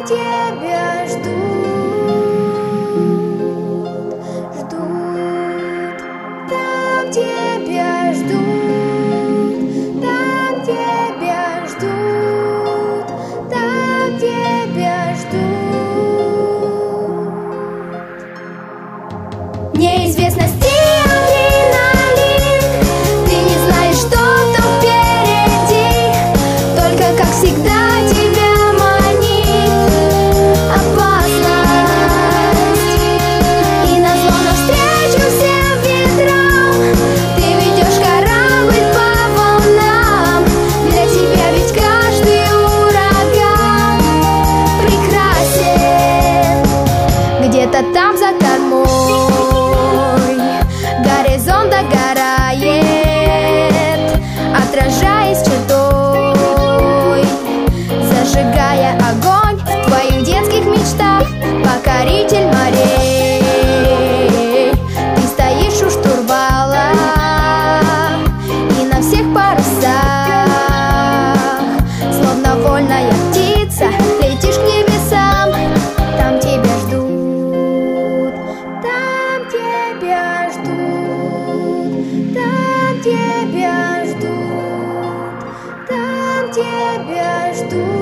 тебя ждут, ждут, там тебя ждут, там тебя ждут, там тебя ждут. Неизвестности адреналин, ты не знаешь, что там впереди, только как всегда тебя манит опасность. И назло навстречу всем ветрам ты ведешь корабль по волнам. Для тебя ведь каждый ураган прекрасен. Где-то там за кормой горизонт догорает, отражаясь чертой, зажигая огонь в твоих детских мечтах. Покоритель морей, ты стоишь у штурвала и на всех парусах, словно вольная птица, летишь к небесам. Там тебя ждут, там тебя ждут, там тебя ждут, там тебя ждут.